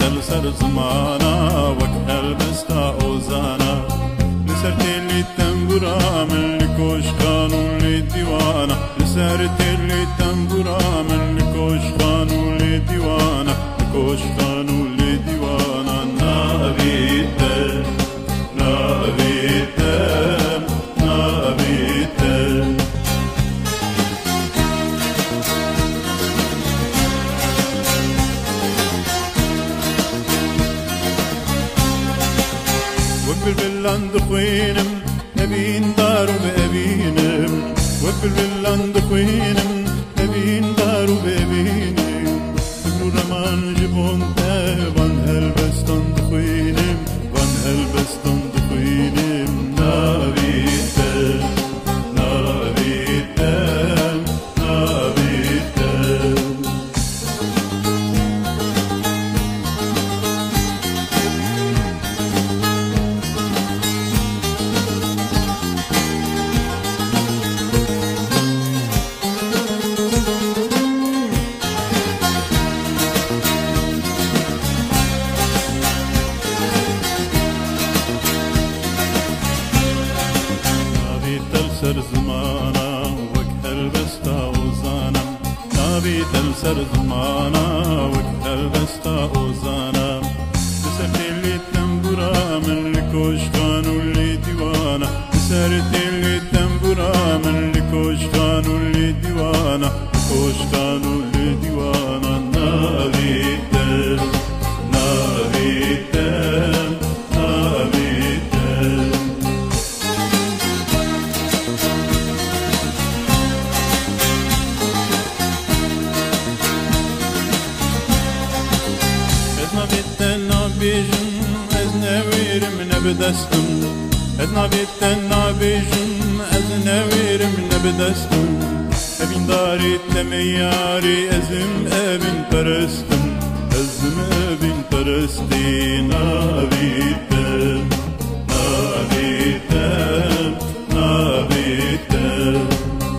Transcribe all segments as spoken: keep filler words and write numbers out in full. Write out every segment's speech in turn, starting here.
تلسر زمانا وك هلبستا اوزانا لسرتي اللي تنبرا من لكوش خانو اللي ديوانا لسرتي اللي تنبرا من لكوش خانو اللي ديوانا لكوش خانو اللي ديوانا نابيتل نابيتل نابيتل وقبل عند خوينم أبين دارو بأبينم وقبل عند خوينم أبين دارو بأبينم فكرو رمان جبون تابان هلبستان دخوينم وان هلبستان دخوينم نابيتل نابيتل نابيتل سر زمانا وك هلبستا اوزانا نابي تلسر زمانا وك هلبستا اوزانا لسرتي اللي تنبرا من لكوش خانو اللي ديوانا لسرتي اللي تنبرا من لكوش خانو اللي ديوانا لكوش خانو اللي ديوانا نابي تل نابي تل نابي تل نابيجن از نويرم نبدستم از نابيتن نابيجن از نويرم نبدستم ابين داري تمياري ازم ابن پرستم ازم ابن پرستی نابيتن نابيتن نابيتن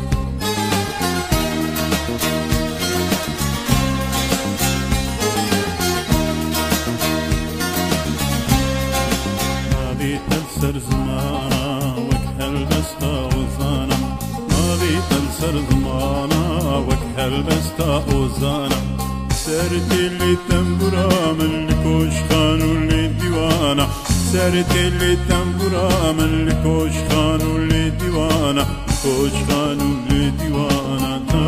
تلسر زمانا وك هلبستا اوزانا نابي تلسر زمانا وك هلبستا اوزانا سرتي اللي تنبرا من لكوش خانو اللي ديوانا سرتي اللي تنبرا من لكوش خانو اللي ديوانا كوش خانو اللي ديوانا